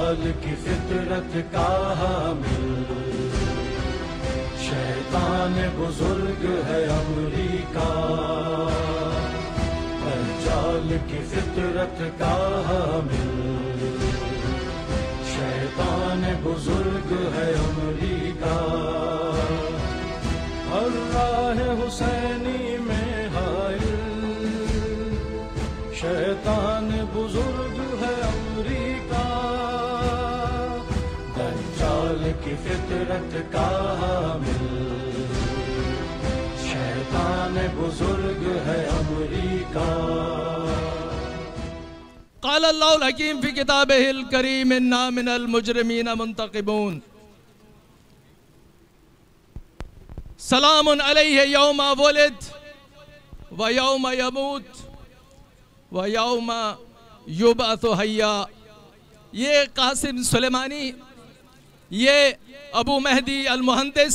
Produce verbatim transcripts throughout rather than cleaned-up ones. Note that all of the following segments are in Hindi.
दज्जाल की फितरत का हामिल, शैतान बुजुर्ग है अमरीका। दज्जाल की फितरत का हामिल, शैतान बुजुर्ग है अमरीका। हर राह हुसैनी में हाइल, शैतान बुजुर्ग है अमरीका। दज्जाल की फितरत का हामिल, शैतान बुजुर्ग है अमरीका। क़ाल अल्लाहुल हकीम फ़ी किताबिहिल करीम इन्ना मिनल मुजरिमीन मुंतक़िबून। सलामुन अलैहि यौमा वुलिद व यौमा यमूत व यौमा युबअसु हय्या। ये कासिम सुलेमानी, ये अबू मेहदी अल मुहंदिस,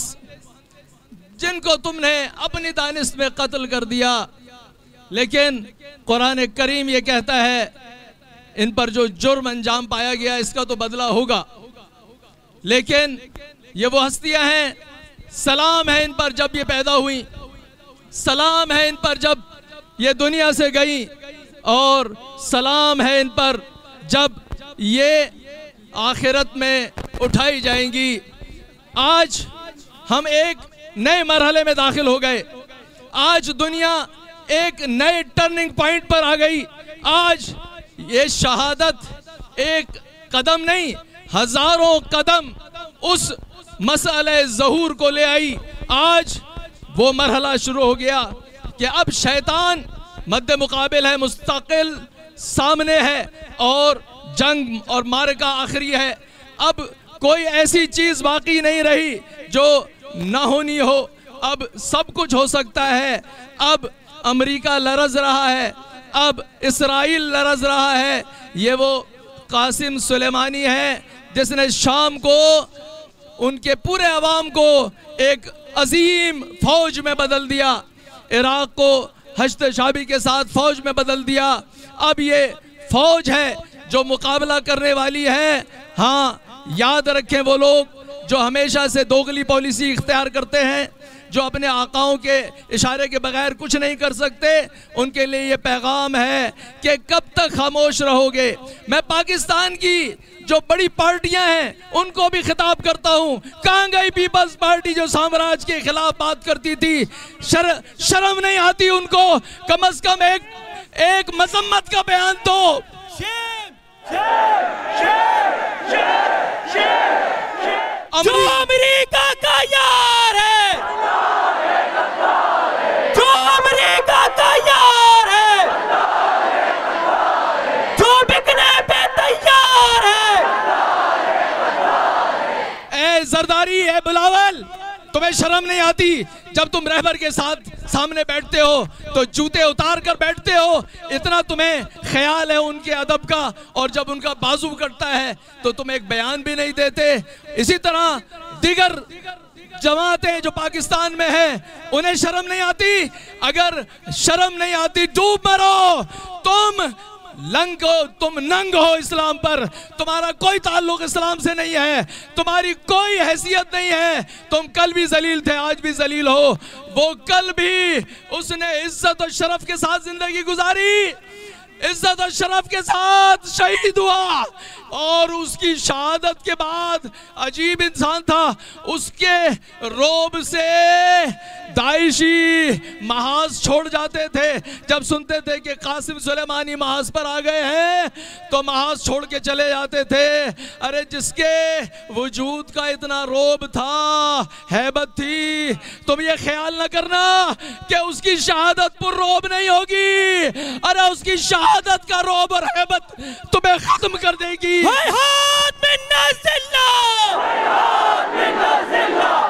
जिनको तुमने अपनी दानिश में कत्ल कर दिया, लेकिन कुरान करीम ये कहता है इन पर जो जुर्म अंजाम पाया गया इसका तो बदला होगा। लेकिन ये वो हस्तियां हैं, सलाम है इन पर जब ये पैदा हुई, सलाम है इन पर जब ये दुनिया से गई, और सलाम है इन पर जब ये आखिरत में उठाई जाएंगी। आज हम एक नए मरहले में दाखिल हो गए। आज दुनिया एक नए टर्निंग पॉइंट पर आ गई। आज ये शहादत एक कदम नहीं, हजारों कदम उस मसले ज़हूर को ले आई। आज वो मरहला शुरू हो गया कि अब शैतान मद्दे मुकाबिल है, मुस्तकिल सामने है, और जंग और मारका आखिरी है। अब कोई ऐसी चीज बाकी नहीं रही जो ना होनी हो। अब सब कुछ हो सकता है। अब अमेरिका लरज रहा है, अब इसराइल लरज रहा है। ये वो कासिम सुलेमानी है जिसने शाम को उनके पूरे अवाम को एक अजीम फौज में बदल दिया, इराक को हश्द शाबी के साथ फौज में बदल दिया। अब ये फौज है जो मुकाबला करने वाली है। हाँ, याद रखें वो लोग जो हमेशा से दोगली पॉलिसी इख्तियार करते हैं, जो अपने आकाओं के इशारे के बगैर कुछ नहीं कर सकते, उनके लिए ये पैगाम है कि कब तक खामोश रहोगे। मैं पाकिस्तान की जो बड़ी पार्टियां हैं उनको भी खिताब करता हूं। कहां गई पीपल्स पार्टी जो साम्राज्य के खिलाफ बात करती थी? शर, शर्म नहीं आती उनको? कम अज कम एक एक मजम्मत का बयान दो। जो अमेरिका का यार है, जो अमेरिका का यार है, जो बिकने पे तैयार है। ए जरदारी, ए बिलावल, तुम्हें शर्म नहीं आती? जब तुम रहबर के साथ सामने बैठते हो तो जूते उतार कर बैठते हो। इतना तुम्हें ख्याल है उनके अदब का, और जब उनका बाजू कटता है तो तुम एक बयान भी नहीं देते। इसी तरह दीगर जमातें जो पाकिस्तान में हैं, उन्हें शर्म नहीं आती? अगर शर्म नहीं आती, डूब मरो। तुम लंग हो, तुम नंग हो इस्लाम पर। तुम्हारा कोई ताल्लुक इस्लाम से नहीं है, तुम्हारी कोई हैसियत नहीं है। तुम कल भी जलील थे, आज भी जलील हो। वो कल भी उसने इज्जत और शरफ के साथ जिंदगी गुजारी, इज्जत और शरफ के साथ शहीद हुआ, और उसकी शहादत के बाद अजीब इंसान था। उसके रोब से दाइशी महाज छोड़ जाते थे। जब सुनते थे कि कासिम सुलेमानी महाज पर आ गए हैं तो महाज छोड़ के चले जाते थे। अरे जिसके वजूद का इतना रोब था, हैबत थी, तुम ये ख्याल न करना कि उसकी शहादत पर रोब नहीं होगी। अरे उसकी शहादत का रोब और हैबत तुम्हें खत्म कर देगी। हाय हाथ में नज़िल्ला, हाय हाथ में नज़िल्ला।